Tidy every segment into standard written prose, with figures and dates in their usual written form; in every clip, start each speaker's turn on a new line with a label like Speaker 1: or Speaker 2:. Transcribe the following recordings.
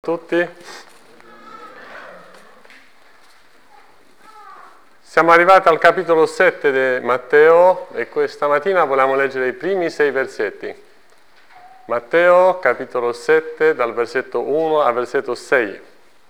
Speaker 1: Tutti. Siamo arrivati al capitolo 7 di Matteo e questa mattina vogliamo leggere i primi 6 versetti. Matteo, capitolo 7, dal versetto 1 al versetto 6.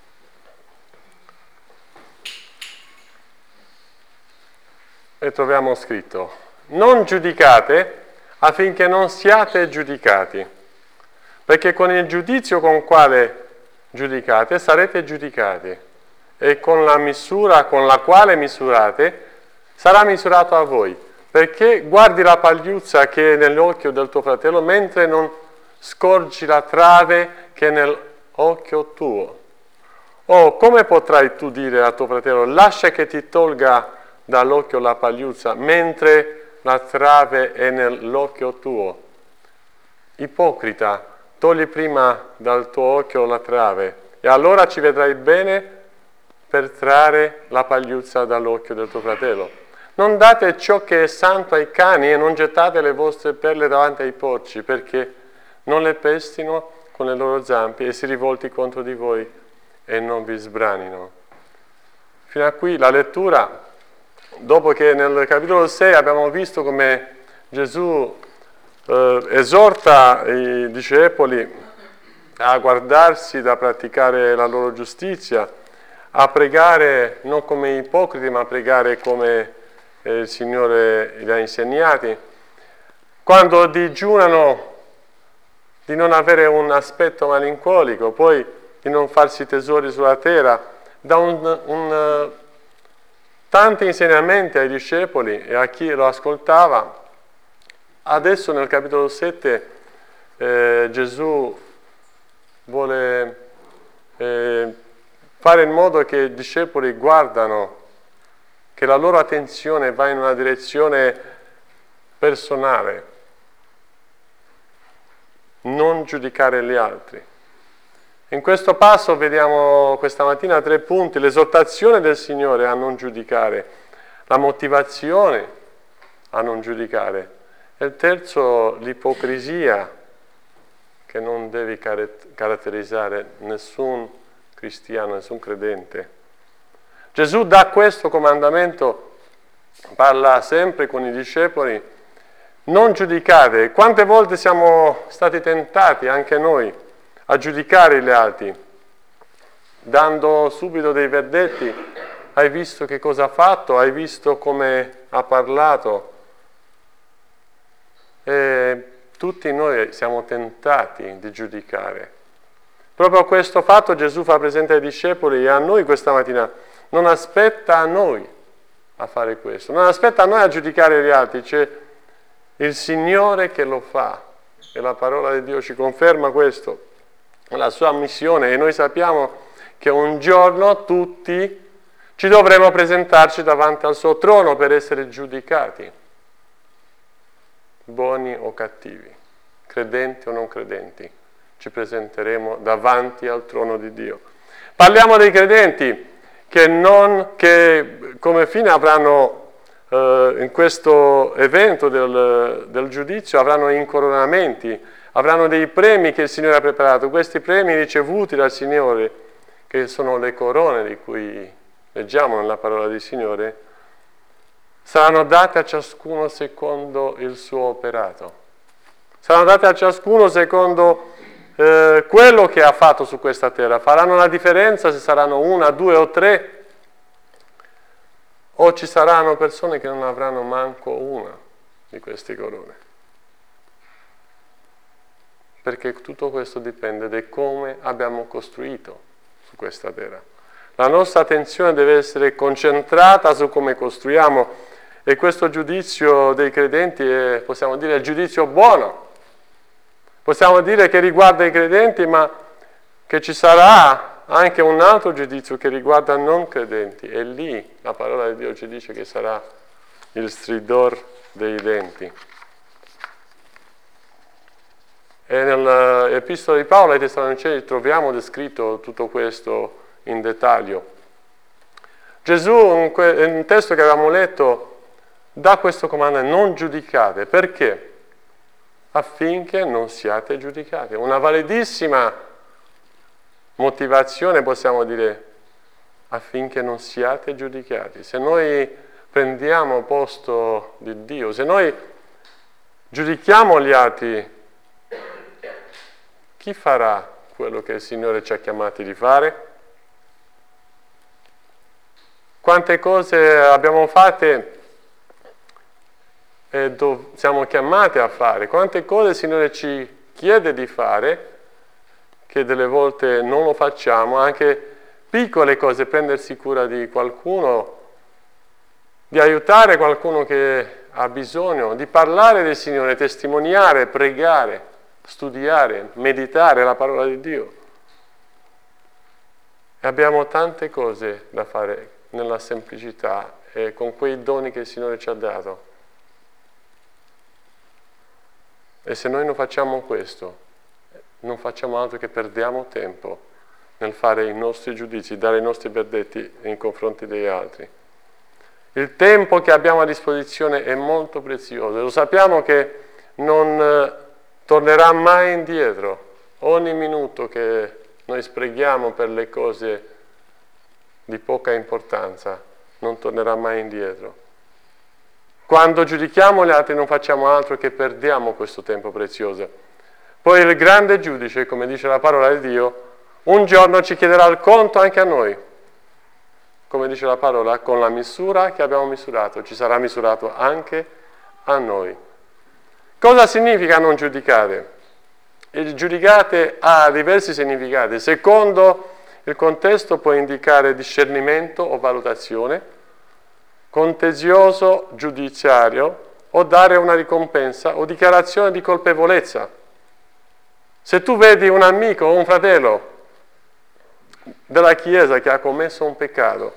Speaker 1: E troviamo scritto: non giudicate affinché non siate giudicati, perché con il giudizio con quale giudicate sarete giudicati, e con la misura con la quale misurate sarà misurato a voi, perché guardi la pagliuzza che è nell'occhio del tuo fratello mentre non scorgi la trave che è nell'occhio tuo. O come potrai tu dire a tuo fratello: lascia che ti tolga dall'occhio la pagliuzza mentre la trave è nell'occhio tuo? Ipocrita, togli prima dal tuo occhio la trave, e allora ci vedrai bene per trarre la pagliuzza dall'occhio del tuo fratello. Non date ciò che è santo ai cani e non gettate le vostre perle davanti ai porci, perché non le pestino con le loro zampe e si rivolti contro di voi e non vi sbranino. Fino a qui la lettura, dopo che nel capitolo 6 abbiamo visto come Gesù esorta i discepoli a guardarsi da praticare la loro giustizia, a pregare non come ipocriti, ma a pregare come il Signore li ha insegnati. Quando digiunano di non avere un aspetto malinconico, poi di non farsi tesori sulla terra, dà tanti insegnamenti ai discepoli e a chi lo ascoltava. Adesso nel capitolo 7 Gesù vuole fare in modo che i discepoli guardano, che la loro attenzione va in una direzione personale, non giudicare gli altri. In questo passo vediamo questa mattina 3 punti: l'esortazione del Signore a non giudicare, la motivazione a non giudicare, e il terzo, l'ipocrisia, che non deve caratterizzare nessun cristiano, nessun credente. Gesù dà questo comandamento, parla sempre con i discepoli: non giudicate. Quante volte siamo stati tentati, anche noi, a giudicare gli altri, dando subito dei verdetti: hai visto che cosa ha fatto, hai visto come ha parlato. E tutti noi siamo tentati di giudicare. Proprio questo fatto Gesù fa presente ai discepoli e a noi questa mattina. Non aspetta a noi a fare questo, non aspetta a noi a giudicare gli altri, c'è il Signore che lo fa, e la parola di Dio ci conferma questo, la sua missione, e noi sappiamo che un giorno tutti ci dovremo presentarci davanti al suo trono per essere giudicati, buoni o cattivi, credenti o non credenti. Ci presenteremo davanti al trono di Dio. Parliamo dei credenti che come fine avranno in questo evento del giudizio avranno incoronamenti, avranno dei premi che il Signore ha preparato. Questi premi ricevuti dal Signore, che sono le corone di cui leggiamo nella parola del Signore, saranno date a ciascuno secondo il suo operato. Saranno date a ciascuno secondo quello che ha fatto su questa terra. Faranno la differenza se saranno 1, 2 o 3, o ci saranno persone che non avranno manco una di queste corone. Perché tutto questo dipende da come abbiamo costruito su questa terra. La nostra attenzione deve essere concentrata su come costruiamo, e questo giudizio dei credenti è, possiamo dire, il giudizio buono. Possiamo dire che riguarda i credenti, ma che ci sarà anche un altro giudizio che riguarda i non credenti, e lì la parola di Dio ci dice che sarà il stridor dei denti. E nell'Epistola di Paolo ai Tessalonicesi troviamo descritto tutto questo in dettaglio. Gesù, in un testo che avevamo letto, dà questo comando: non giudicate. Perché? Affinché non siate giudicati. Una validissima motivazione possiamo dire affinché non siate giudicati. Se noi prendiamo posto di Dio, se noi giudichiamo gli altri, chi farà quello che il Signore ci ha chiamati di fare? Quante cose abbiamo fatte e siamo chiamati a fare? Quante cose il Signore ci chiede di fare che delle volte non lo facciamo, anche piccole cose, prendersi cura di qualcuno, di aiutare qualcuno che ha bisogno, di parlare del Signore, testimoniare, pregare, studiare, meditare la parola di Dio. E abbiamo tante cose da fare nella semplicità e con quei doni che il Signore ci ha dato. E se noi non facciamo questo, non facciamo altro che perdiamo tempo nel fare i nostri giudizi, dare i nostri verdetti in confronti degli altri. Il tempo che abbiamo a disposizione è molto prezioso, lo sappiamo che non tornerà mai indietro. Ogni minuto che noi sprechiamo per le cose di poca importanza non tornerà mai indietro. Quando giudichiamo gli altri non facciamo altro che perdiamo questo tempo prezioso. Poi il grande giudice, come dice la parola di Dio, un giorno ci chiederà il conto anche a noi. Come dice la parola, con la misura che abbiamo misurato, ci sarà misurato anche a noi. Cosa significa non giudicare? Il giudicare ha diversi significati. Secondo il contesto può indicare discernimento o valutazione, contenzioso giudiziario o dare una ricompensa o dichiarazione di colpevolezza. Se tu vedi un amico o un fratello della Chiesa che ha commesso un peccato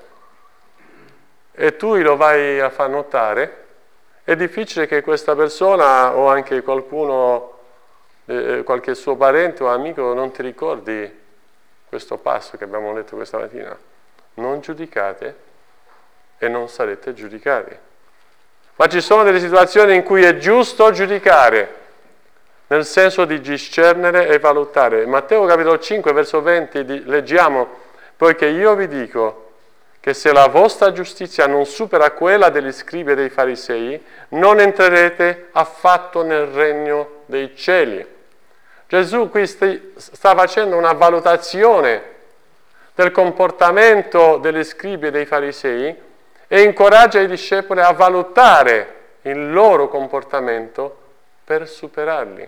Speaker 1: e tu lo vai a far notare, è difficile che questa persona o anche qualcuno, qualche suo parente o amico non ti ricordi questo passo che abbiamo letto questa mattina. Non giudicate e non sarete giudicati. Ma ci sono delle situazioni in cui è giusto giudicare, nel senso di discernere e valutare. In Matteo capitolo 5, verso 20, leggiamo: poiché io vi dico che se la vostra giustizia non supera quella degli scribi e dei farisei, non entrerete affatto nel regno dei cieli. Gesù qui sta facendo una valutazione del comportamento degli scribi e dei farisei e incoraggia i discepoli a valutare il loro comportamento per superarli.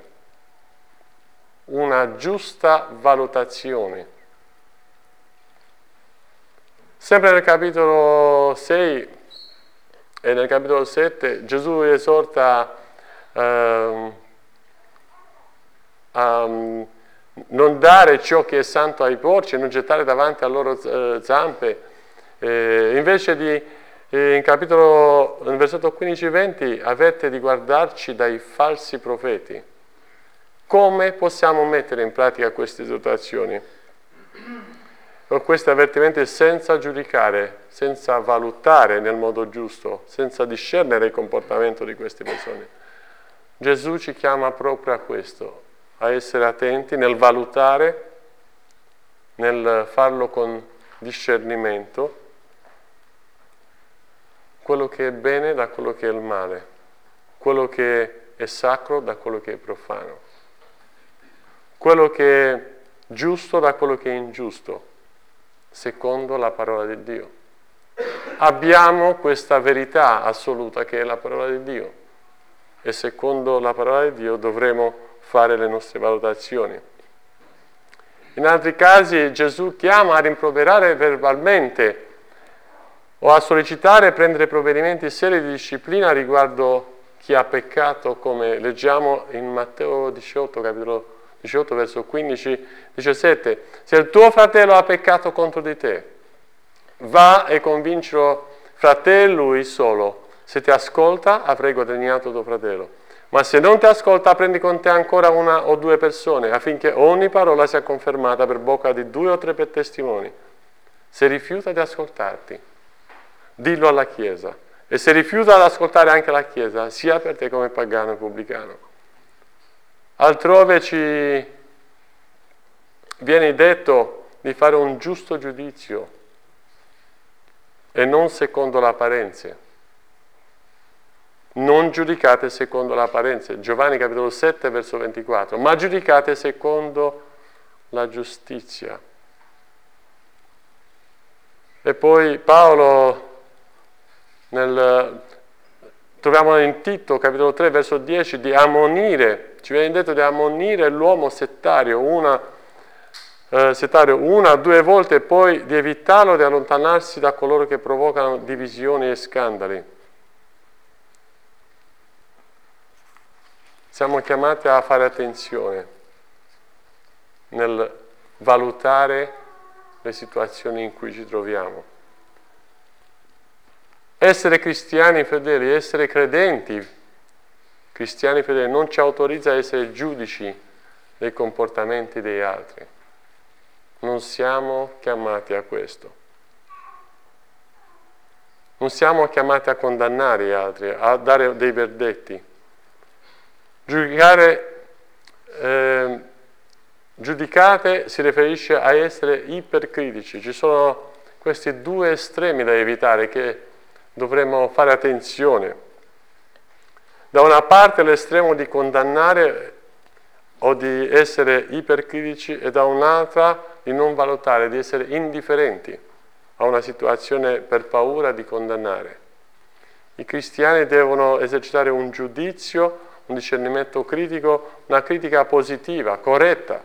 Speaker 1: Una giusta valutazione. Sempre nel capitolo 6 e nel capitolo 7 Gesù esorta a non dare ciò che è santo ai porci e non gettare davanti a loro zampe. Invece nel versetto 15-20, avete di guardarci dai falsi profeti. Come possiamo mettere in pratica queste esortazioni? O questi avvertimenti senza giudicare, senza valutare nel modo giusto, senza discernere il comportamento di queste persone? Gesù ci chiama proprio a questo, a essere attenti nel valutare, nel farlo con discernimento, quello che è bene da quello che è il male, quello che è sacro da quello che è profano, quello che è giusto da quello che è ingiusto, secondo la parola di Dio. Abbiamo questa verità assoluta che è la parola di Dio e secondo la parola di Dio dovremo fare le nostre valutazioni. In altri casi Gesù chiama a rimproverare verbalmente o a sollecitare e prendere provvedimenti seri di disciplina riguardo chi ha peccato, come leggiamo in Matteo 18, capitolo 18, verso 15-17. Se il tuo fratello ha peccato contro di te, va e convincilo fratello lui solo. Se ti ascolta, avrai guadagnato tuo fratello. Ma se non ti ascolta, prendi con te ancora una o due persone, affinché ogni parola sia confermata per bocca di 2 o 3 per testimoni. Se rifiuta di ascoltarti, dillo alla Chiesa. E se rifiuta ad ascoltare anche la Chiesa, sia per te come pagano e pubblicano. Altrove ci viene detto di fare un giusto giudizio e non secondo le apparenze. Non giudicate secondo le apparenze. Giovanni capitolo 7 verso 24. Ma giudicate secondo la giustizia. E poi Paolo, troviamo in Tito capitolo 3 verso 10, di ammonire, ci viene detto di ammonire l'uomo settario, una o due volte, e poi di evitarlo, di allontanarsi da coloro che provocano divisioni e scandali. Siamo chiamati a fare attenzione nel valutare le situazioni in cui ci troviamo. Essere cristiani fedeli, essere credenti, cristiani fedeli, non ci autorizza a essere giudici dei comportamenti degli altri. Non siamo chiamati a questo. Non siamo chiamati a condannare gli altri, a dare dei verdetti. Giudicate si riferisce a essere ipercritici. Ci sono questi due estremi da evitare che dovremmo fare attenzione. Da una parte l'estremo di condannare o di essere ipercritici e da un'altra di non valutare, di essere indifferenti a una situazione per paura di condannare. I cristiani devono esercitare un giudizio, un discernimento critico, una critica positiva, corretta,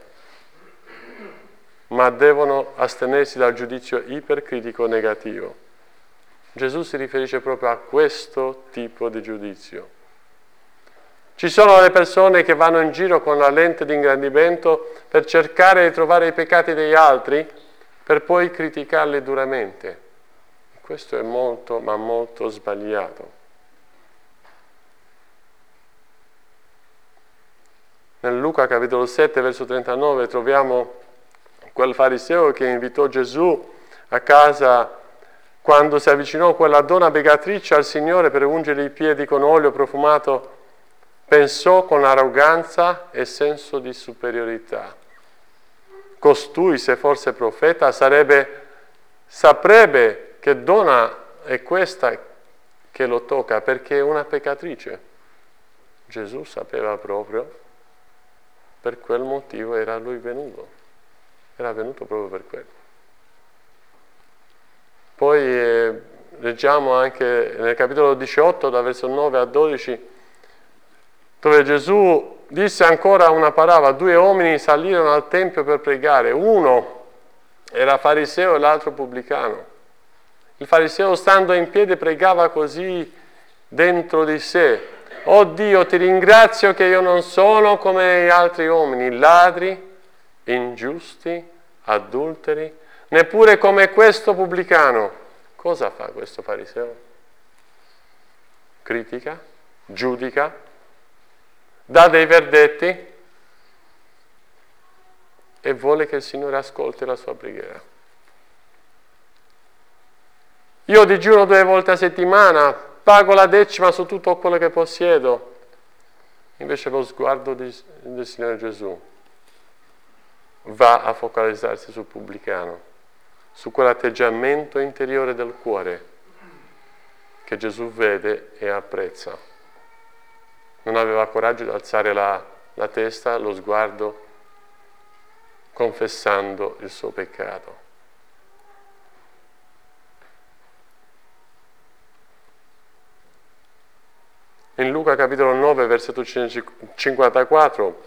Speaker 1: ma devono astenersi dal giudizio ipercritico negativo. Gesù si riferisce proprio a questo tipo di giudizio. Ci sono le persone che vanno in giro con la lente di ingrandimento per cercare di trovare i peccati degli altri per poi criticarli duramente. Questo è molto, ma molto sbagliato. Nel Luca capitolo 7 verso 39 troviamo quel fariseo che invitò Gesù a casa quando si avvicinò quella donna peccatrice al Signore per ungergli i piedi con olio profumato. Pensò con arroganza e senso di superiorità. Costui, se fosse profeta, saprebbe che donna è questa che lo tocca, perché è una peccatrice. Gesù sapeva proprio, per quel motivo era lui venuto. Era venuto proprio per quello. Poi leggiamo anche nel capitolo 18, da verso 9 a 12, dove Gesù disse ancora una parabola: 2 uomini salirono al Tempio per pregare, uno era fariseo e l'altro pubblicano. Il fariseo, stando in piedi, pregava così dentro di sé: «Oh Dio, ti ringrazio che io non sono come gli altri uomini, ladri, ingiusti, adulteri, neppure come questo pubblicano». Cosa fa questo fariseo? Critica, giudica, dà dei verdetti e vuole che il Signore ascolti la sua preghiera. Io digiuno 2 volte a settimana, pago la 10ª su tutto quello che possiedo. Invece lo sguardo del Signore Gesù va a focalizzarsi sul pubblicano, su quell'atteggiamento interiore del cuore che Gesù vede e apprezza. Non aveva coraggio di alzare la testa, lo sguardo, confessando il suo peccato. In Luca capitolo 9, versetto 54,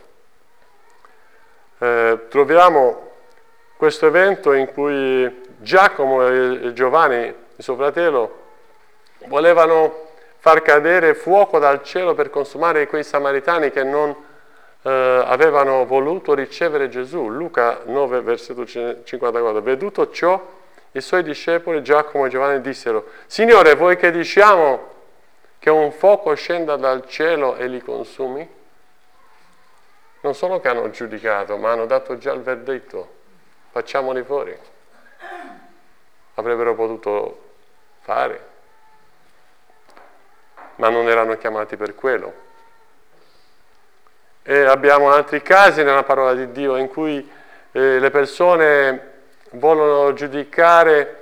Speaker 1: troviamo questo evento in cui Giacomo e Giovanni, il suo fratello, volevano far cadere fuoco dal cielo per consumare quei samaritani che non avevano voluto ricevere Gesù. Luca 9, versetto 54. Veduto ciò, i suoi discepoli Giacomo e Giovanni dissero: Signore, vuoi che diciamo che un fuoco scenda dal cielo e li consumi? Non solo che hanno giudicato, ma hanno dato già il verdetto: facciamoli fuori. Avrebbero potuto fare, ma non erano chiamati per quello. E abbiamo altri casi nella parola di Dio in cui le persone vogliono giudicare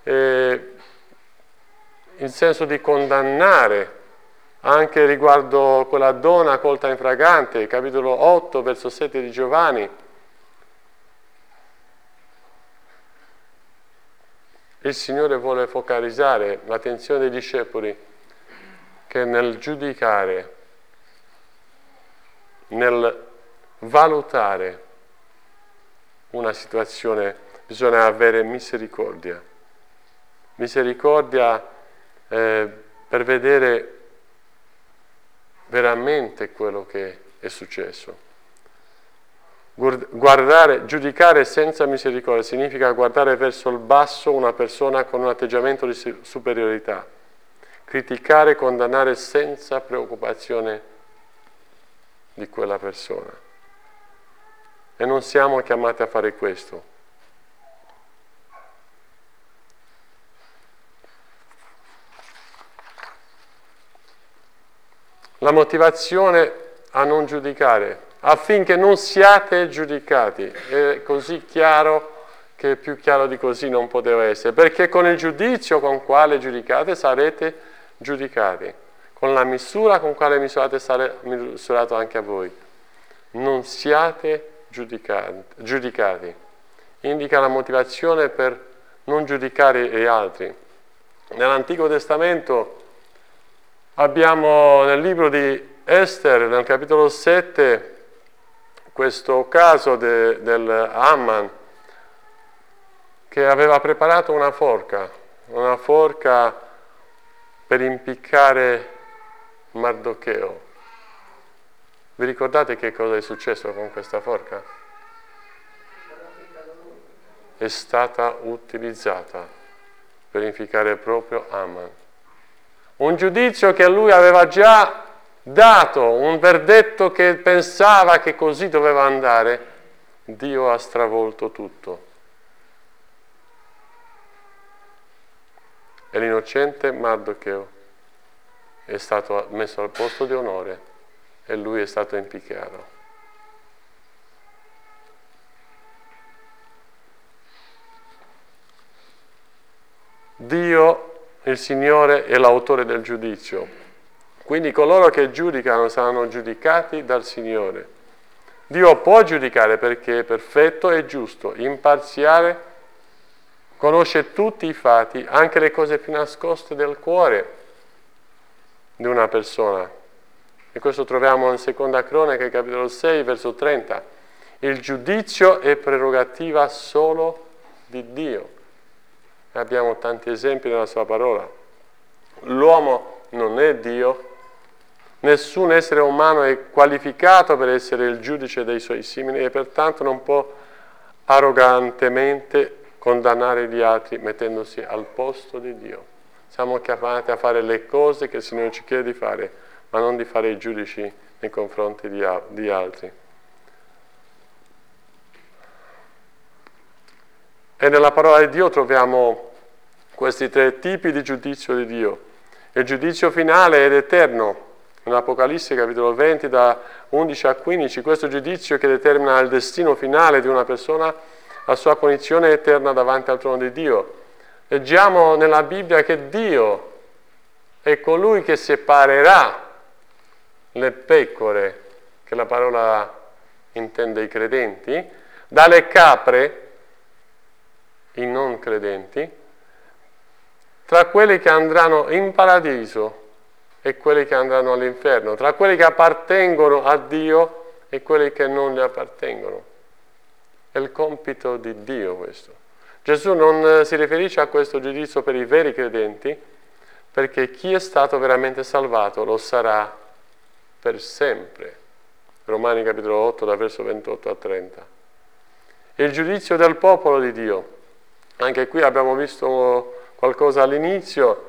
Speaker 1: in senso di condannare, anche riguardo quella donna colta in fragante, capitolo 8, verso 7 di Giovanni. Il Signore vuole focalizzare l'attenzione dei discepoli che nel giudicare, nel valutare una situazione, bisogna avere misericordia. Misericordia per vedere veramente quello che è successo. Giudicare senza misericordia significa guardare verso il basso una persona con un atteggiamento di superiorità. Criticare e condannare senza preoccupazione di quella persona. E non siamo chiamati a fare questo. La motivazione a non giudicare, affinché non siate giudicati. È così chiaro che più chiaro di così non poteva essere, perché con il giudizio con quale giudicate sarete giudicati, con la misura con quale misurate sarete misurato anche a voi. Non siate giudicati. Indica la motivazione per non giudicare gli altri. Nell'Antico Testamento abbiamo nel libro di Ester, nel capitolo 7, questo caso del Haman, che aveva preparato una forca per impiccare Mardocheo. Vi ricordate che cosa è successo con questa forca? È stata utilizzata per impiccare proprio Haman. Un giudizio che lui aveva già dato, un verdetto che pensava che così doveva andare, Dio ha stravolto tutto. E l'innocente Mardocheo è stato messo al posto di onore e lui è stato impiccato. Dio, il Signore, è l'autore del giudizio. Quindi coloro che giudicano saranno giudicati dal Signore. Dio può giudicare perché è perfetto e giusto, imparziale, conosce tutti i fatti, anche le cose più nascoste del cuore di una persona. E questo troviamo in Seconda Cronache, capitolo 6, verso 30. Il giudizio è prerogativa solo di Dio. E abbiamo tanti esempi nella sua parola. L'uomo non è Dio. Nessun essere umano è qualificato per essere il giudice dei suoi simili e pertanto non può arrogantemente condannare gli altri mettendosi al posto di Dio. Siamo chiamati a fare le cose che il Signore ci chiede di fare, ma non di fare i giudici nei confronti di altri. E nella parola di Dio troviamo questi tre tipi di giudizio di Dio. Il giudizio finale ed eterno. In Apocalisse capitolo 20 da 11 a 15, questo giudizio che determina il destino finale di una persona, la sua condizione eterna davanti al trono di Dio. Leggiamo nella Bibbia che Dio è colui che separerà le pecore, che la parola intende i credenti, dalle capre, i non credenti, tra quelli che andranno in paradiso e quelli che andranno all'inferno, tra quelli che appartengono a Dio e quelli che non gli appartengono. È il compito di Dio questo. Gesù non si riferisce a questo giudizio per i veri credenti, perché chi è stato veramente salvato lo sarà per sempre. Romani capitolo 8, da verso 28 a 30. Il giudizio del popolo di Dio. Anche qui abbiamo visto qualcosa all'inizio,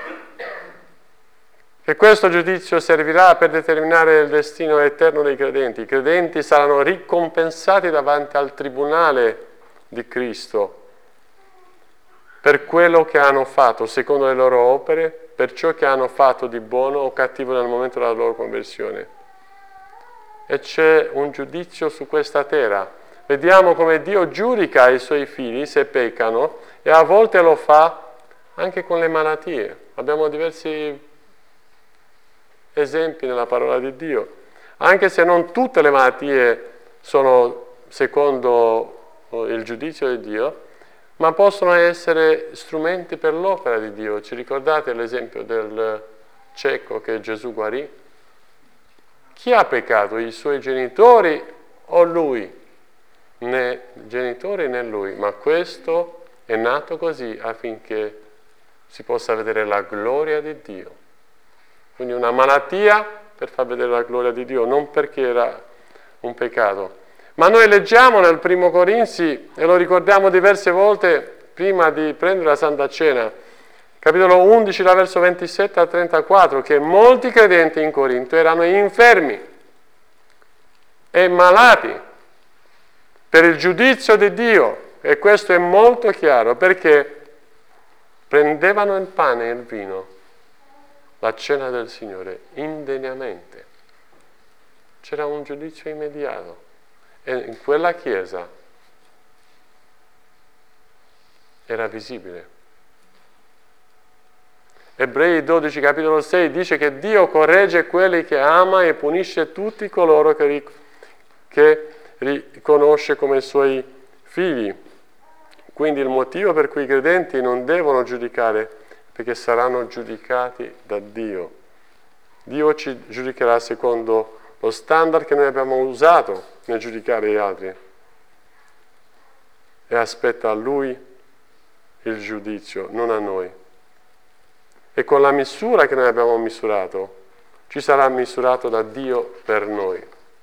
Speaker 1: che questo giudizio servirà per determinare il destino eterno dei credenti. I credenti saranno ricompensati davanti al tribunale di Cristo per quello che hanno fatto, secondo le loro opere, per ciò che hanno fatto di buono o cattivo nel momento della loro conversione. E c'è un giudizio su questa terra Vediamo come Dio giudica i suoi figli se peccano e a volte lo fa anche con le malattie. Abbiamo diversi esempi nella parola di Dio. Anche se non tutte le malattie sono secondo il giudizio di Dio, ma possono essere strumenti per l'opera di Dio. Ci ricordate l'esempio del cieco che Gesù guarì? Chi ha peccato? I suoi genitori o lui? Né genitori né lui, ma questo è nato così affinché si possa vedere la gloria di Dio. Quindi una malattia per far vedere la gloria di Dio, non perché era un peccato. Ma noi leggiamo nel primo Corinzi, e lo ricordiamo diverse volte prima di prendere la Santa Cena, capitolo 11, da verso 27 al 34, che molti credenti in Corinto erano infermi e malati per il giudizio di Dio, e questo è molto chiaro, perché prendevano il pane e il vino, la cena del Signore, indegnamente. C'era un giudizio immediato. E in quella chiesa era visibile. Ebrei 12, capitolo 6, dice che Dio corregge quelli che ama e punisce tutti coloro che riconosce come suoi figli. Quindi il motivo per cui i credenti non devono giudicare, perché saranno giudicati da Dio. Dio ci giudicherà secondo lo standard che noi abbiamo usato nel giudicare gli altri, e aspetta a Lui il giudizio, non a noi. E con la misura che noi abbiamo misurato, ci sarà misurato da Dio per noi.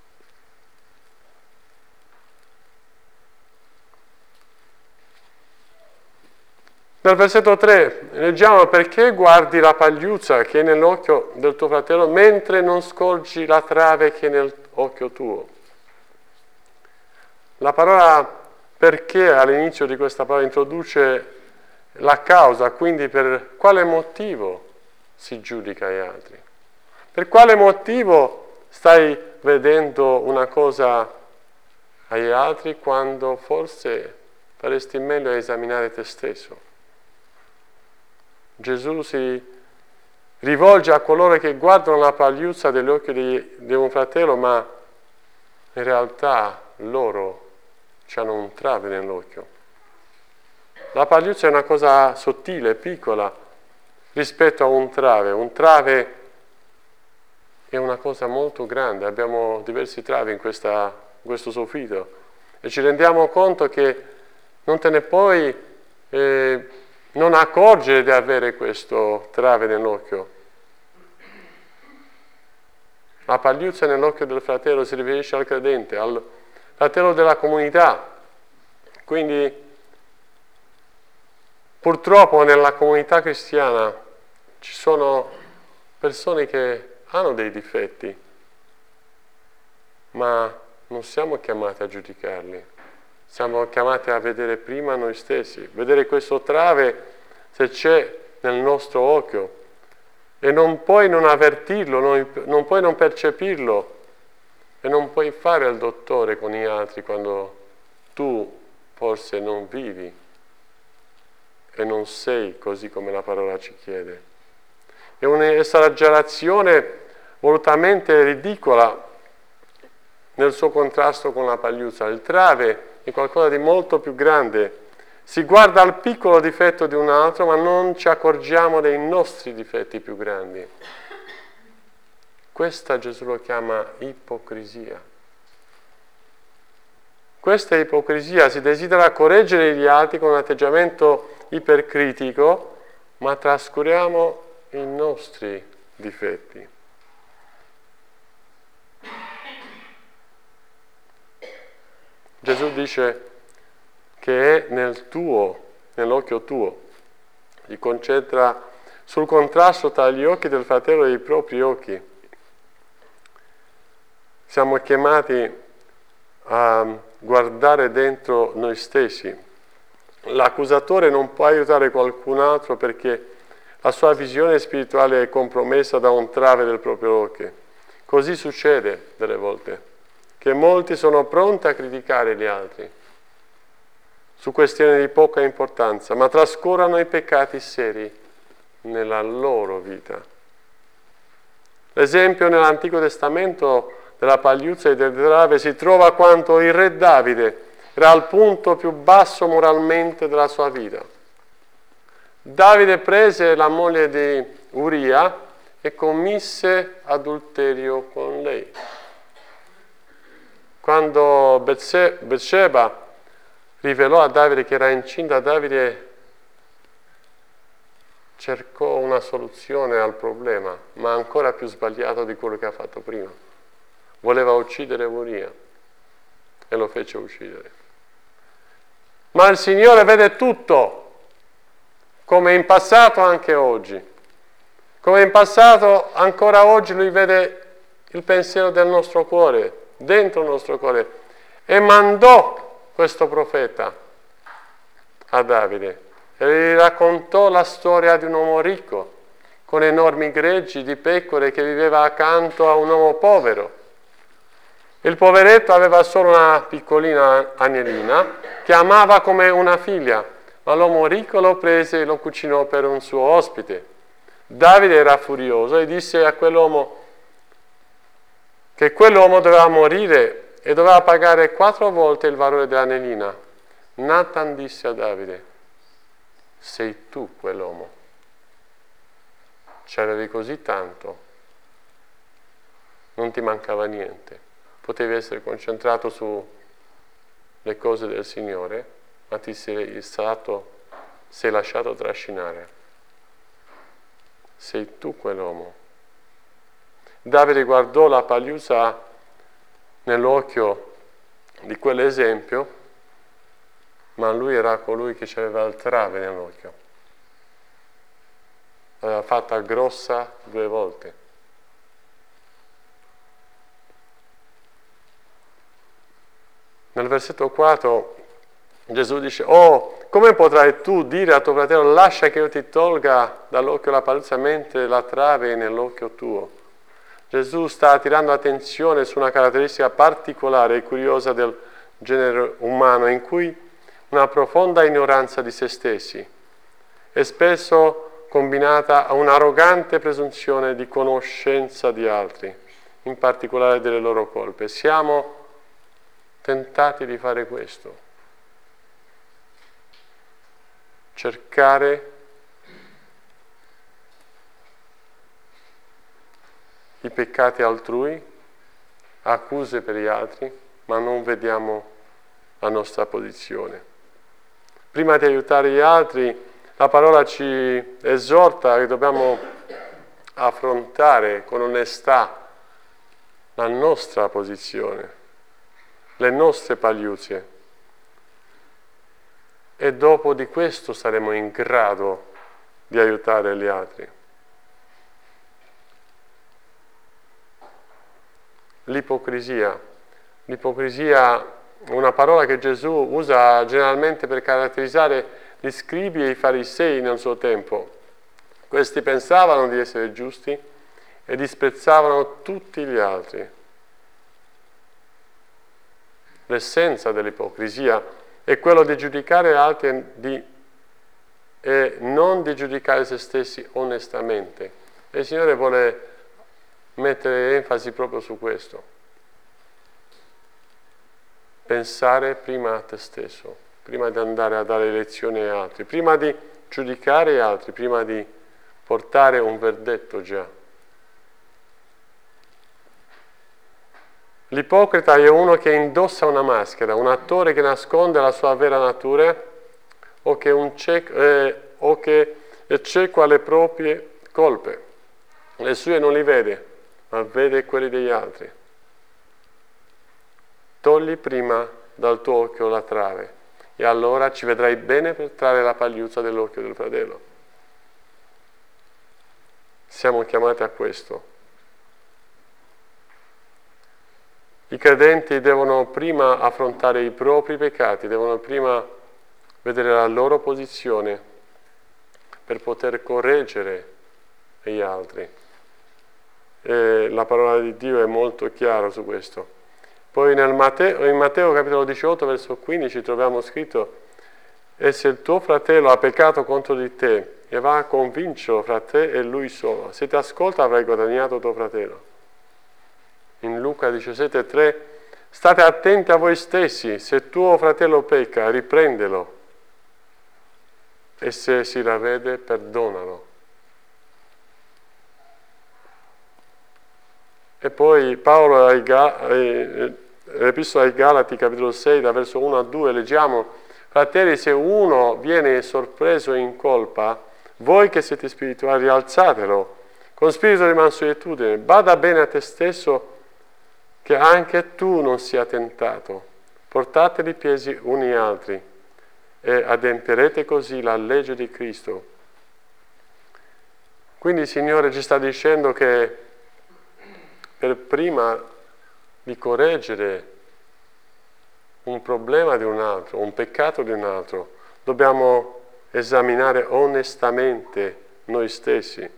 Speaker 1: Nel versetto 3 leggiamo: perché guardi la pagliuzza che è nell'occhio del tuo fratello mentre non scorgi la trave che è nell'occhio tuo. La parola perché all'inizio di questa parola introduce la causa, quindi per quale motivo si giudica gli altri? Per quale motivo stai vedendo una cosa agli altri quando forse faresti meglio a esaminare te stesso? Gesù si rivolge a coloro che guardano la pagliuzza degli occhi di un fratello, ma in realtà loro hanno un trave nell'occhio. La pagliuzza è una cosa sottile, piccola, rispetto a un trave. Un trave è una cosa molto grande. Abbiamo diversi travi in questo soffitto e ci rendiamo conto che non te ne puoi non accorgere di avere questo trave nell'occhio. La pagliuzza nell'occhio del fratello si riferisce al credente, al fratello della comunità. Quindi purtroppo nella comunità cristiana ci sono persone che hanno dei difetti, ma non siamo chiamati a giudicarli. Siamo chiamati a vedere prima noi stessi, vedere questo trave se c'è nel nostro occhio, e non puoi non avvertirlo, non puoi non percepirlo, e non puoi fare il dottore con gli altri quando tu forse non vivi e non sei così come la parola ci chiede. È un'esagerazione volutamente ridicola nel suo contrasto con la pagliuzza. Il trave è qualcosa di molto più grande. Si guarda al piccolo difetto di un altro, ma non ci accorgiamo dei nostri difetti più grandi. Questa Gesù lo chiama ipocrisia. Questa ipocrisia: si desidera correggere gli altri con un atteggiamento ipercritico, ma trascuriamo i nostri difetti. Gesù dice che è nell'occhio tuo. Si concentra sul contrasto tra gli occhi del fratello e i propri occhi. Siamo chiamati a guardare dentro noi stessi. L'accusatore non può aiutare qualcun altro perché la sua visione spirituale è compromessa da un trave del proprio occhio. Così succede delle volte, che molti sono pronti a criticare gli altri su questioni di poca importanza, ma trascurano i peccati seri nella loro vita. L'esempio nell'Antico Testamento della pagliuzza e del trave si trova quando il re Davide era al punto più basso moralmente della sua vita. Davide prese la moglie di Uria e commise adulterio con lei. Quando Bathsheba rivelò a Davide che era incinta, Davide cercò una soluzione al problema, ma ancora più sbagliato di quello che ha fatto prima. Voleva uccidere Uria e lo fece uccidere. Ma il Signore vede tutto, come in passato anche oggi. Come in passato ancora oggi Lui vede il pensiero del nostro cuore, dentro il nostro cuore, e mandò questo profeta a Davide e gli raccontò la storia di un uomo ricco con enormi greggi di pecore che viveva accanto a un uomo povero. Il poveretto aveva solo una piccolina agnellina che amava come una figlia, ma l'uomo ricco lo prese e lo cucinò per un suo ospite. Davide era furioso e disse a quell'uomo che quell'uomo doveva morire e doveva pagare 4 volte il valore dell'agnellina. Nathan disse a Davide: sei tu quell'uomo. Ci avevi così tanto, non ti mancava niente. Potevi essere concentrato sulle cose del Signore, ma ti sei lasciato trascinare. Sei tu quell'uomo. Davide guardò la pagliuzza nell'occhio di quell'esempio, ma lui era colui che aveva il trave nell'occhio. L'aveva fatta grossa 2 volte. Nel versetto 4 Gesù dice: oh, come potrai tu dire a tuo fratello lascia che io ti tolga dall'occhio la pagliuzza mentre la trave è nell'occhio tuo? Gesù sta attirando attenzione su una caratteristica particolare e curiosa del genere umano, in cui una profonda ignoranza di se stessi è spesso combinata a un'arrogante presunzione di conoscenza di altri, in particolare delle loro colpe. Siamo tentati di fare questo. Cercare i peccati altrui, accuse per gli altri, ma non vediamo la nostra posizione. Prima di aiutare gli altri, la parola ci esorta che dobbiamo affrontare con onestà la nostra posizione, le nostre pagliuzze. E dopo di questo saremo in grado di aiutare gli altri. L'ipocrisia è una parola che Gesù usa generalmente per caratterizzare gli scribi e i farisei nel suo tempo. Questi pensavano di essere giusti e disprezzavano tutti gli altri. L'essenza dell'ipocrisia è quello di giudicare gli altri e non di giudicare se stessi onestamente. E il Signore vuole mettere enfasi proprio su questo. Pensare prima a te stesso, prima di andare a dare lezioni agli altri, prima di giudicare gli altri, prima di portare un verdetto già. L'ipocrita è uno che indossa una maschera, un attore che nasconde la sua vera natura o che è cieco alle proprie colpe. Le sue non li vede, ma vede quelli degli altri. Togli prima dal tuo occhio la trave e allora ci vedrai bene per trarre la pagliuzza dell'occhio del fratello. Siamo chiamati a questo. I credenti devono prima affrontare i propri peccati, devono prima vedere la loro posizione per poter correggere gli altri. E la parola di Dio è molto chiara su questo. Poi in Matteo capitolo 18 verso 15 troviamo scritto: e se il tuo fratello ha peccato contro di te e va a convincerlo fra te e lui solo, se ti ascolta avrai guadagnato tuo fratello. In Luca 17,3: state attenti a voi stessi, se tuo fratello pecca riprendelo e se si ravvede perdonalo. E poi Paolo l'Epistola ai Galati, capitolo 6, da verso 1 a 2, leggiamo: fratelli, se uno viene sorpreso in colpa, voi che siete spirituali, rialzatelo con spirito di mansuetudine. Bada bene a te stesso che anche tu non sia tentato. Portatevi pesi uni altri e adempierete così la legge di Cristo. Quindi il Signore ci sta dicendo che per prima di correggere un problema di un altro, un peccato di un altro, dobbiamo esaminare onestamente noi stessi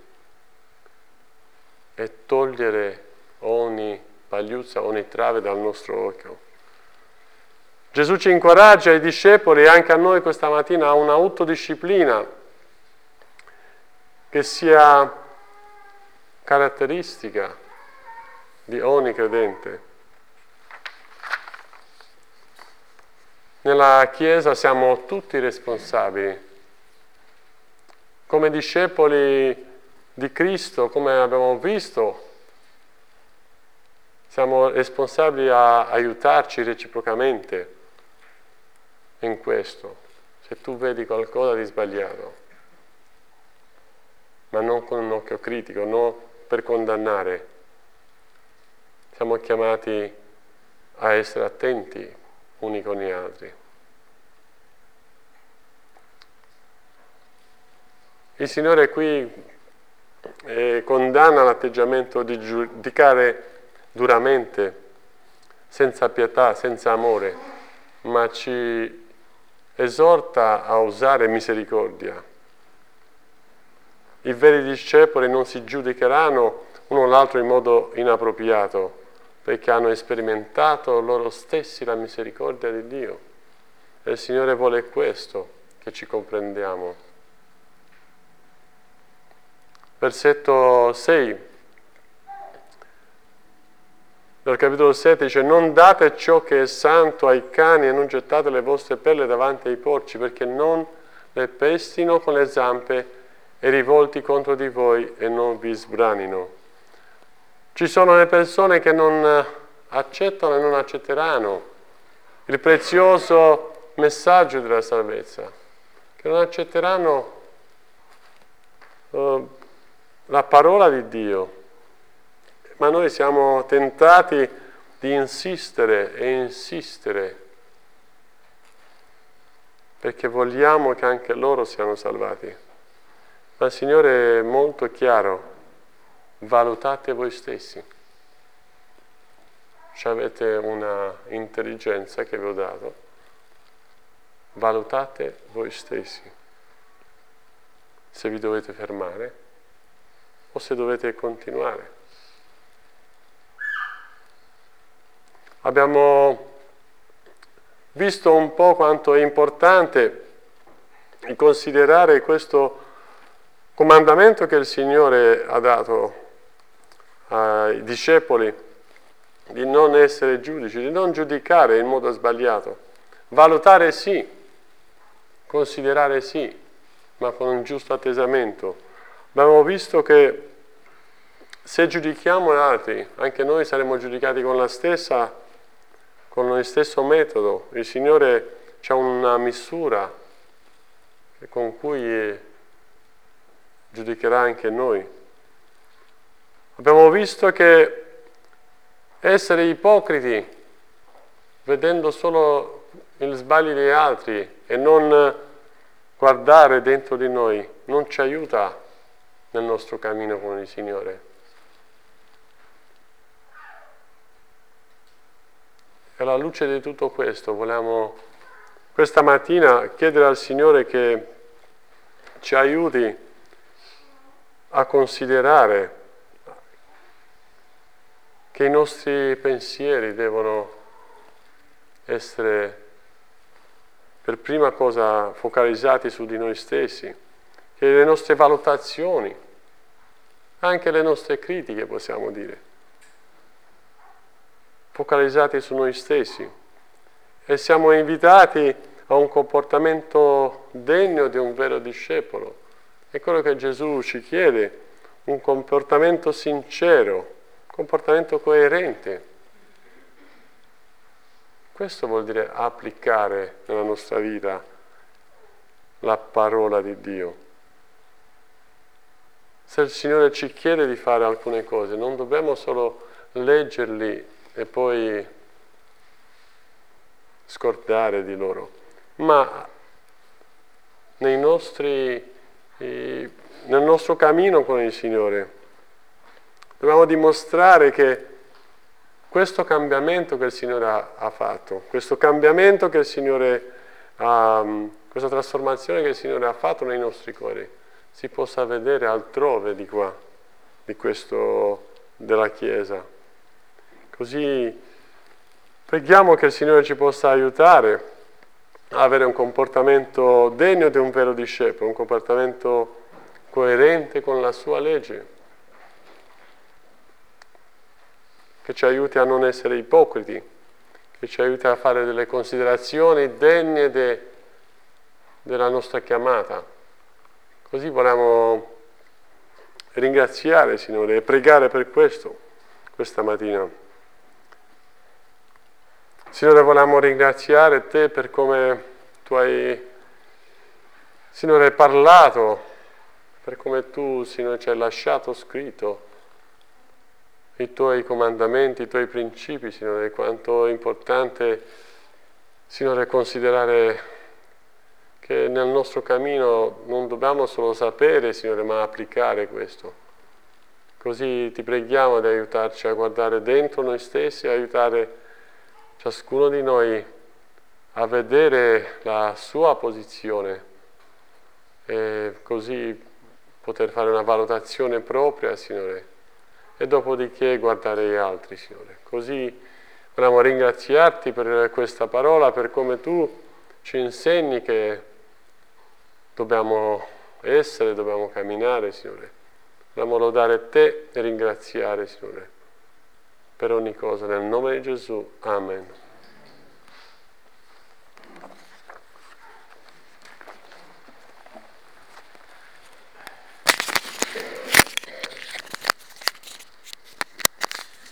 Speaker 1: e togliere ogni pagliuzza, ogni trave dal nostro occhio. Gesù ci incoraggia ai discepoli e anche a noi questa mattina a un'autodisciplina che sia caratteristica di ogni credente. Nella Chiesa siamo tutti responsabili. Come discepoli di Cristo, come abbiamo visto, siamo responsabili a aiutarci reciprocamente in questo. Se tu vedi qualcosa di sbagliato, ma non con un occhio critico, non per condannare, siamo chiamati a essere attenti uni con gli altri. Il Signore qui condanna l'atteggiamento di giudicare duramente, senza pietà, senza amore, ma ci esorta a usare misericordia. I veri discepoli non si giudicheranno uno l'altro in modo inappropriato, perché hanno sperimentato loro stessi la misericordia di Dio. E il Signore vuole questo, che ci comprendiamo. Versetto 6 del capitolo 7 dice: non date ciò che è santo ai cani e non gettate le vostre perle davanti ai porci, perché non le pestino con le zampe e rivolti contro di voi e non vi sbranino. Ci sono le persone che non accettano e non accetteranno il prezioso messaggio della salvezza, che non accetteranno la parola di Dio. Ma noi siamo tentati di insistere e insistere perché vogliamo che anche loro siano salvati. Ma il Signore è molto chiaro: valutate voi stessi. Cioè avete una intelligenza che vi ho dato, valutate voi stessi se vi dovete fermare o se dovete continuare. Abbiamo visto un po' quanto è importante considerare questo comandamento che il Signore ha dato ai discepoli di non essere giudici, di non giudicare in modo sbagliato. Valutare sì, considerare sì, ma con un giusto attesamento. Abbiamo visto che se giudichiamo gli altri, anche noi saremo giudicati con lo stesso metodo. Il Signore c'ha una misura con cui giudicherà anche noi. Abbiamo visto che essere ipocriti, vedendo solo gli sbagli degli altri e non guardare dentro di noi, non ci aiuta nel nostro cammino con il Signore. E alla luce di tutto questo vogliamo questa mattina chiedere al Signore che ci aiuti a considerare che i nostri pensieri devono essere per prima cosa focalizzati su di noi stessi, che le nostre valutazioni, anche le nostre critiche possiamo dire, focalizzati su noi stessi, e siamo invitati a un comportamento degno di un vero discepolo. È quello che Gesù ci chiede, un comportamento sincero, un comportamento coerente. Questo vuol dire applicare nella nostra vita la parola di Dio. Se il Signore ci chiede di fare alcune cose, non dobbiamo solo leggerli e poi scordare di loro, ma nel nostro cammino con il Signore dobbiamo dimostrare che questo cambiamento che il Signore ha fatto, questo cambiamento che il Signore questa trasformazione che il Signore ha fatto nei nostri cuori, si possa vedere altrove di qua, della Chiesa. Così preghiamo che il Signore ci possa aiutare a avere un comportamento degno di un vero discepolo, un comportamento coerente con la sua legge, che ci aiuti a non essere ipocriti, che ci aiuti a fare delle considerazioni degne della nostra chiamata. Così vogliamo ringraziare il Signore e pregare per questo questa mattina. Signore, vogliamo ringraziare Te per come Tu hai, Signore, parlato, per come Tu, Signore, ci hai lasciato scritto i Tuoi comandamenti, i Tuoi principi, Signore, quanto è importante, Signore, considerare che nel nostro cammino non dobbiamo solo sapere, Signore, ma applicare questo. Così Ti preghiamo di aiutarci a guardare dentro noi stessi, a aiutare ciascuno di noi a vedere la sua posizione e così poter fare una valutazione propria, Signore, e dopodiché guardare gli altri, Signore. Così vogliamo ringraziarti per questa parola, per come Tu ci insegni che dobbiamo essere, dobbiamo camminare, Signore. Vogliamo lodare Te e ringraziare, Signore, per ogni cosa. Nel nome di Gesù. Amen.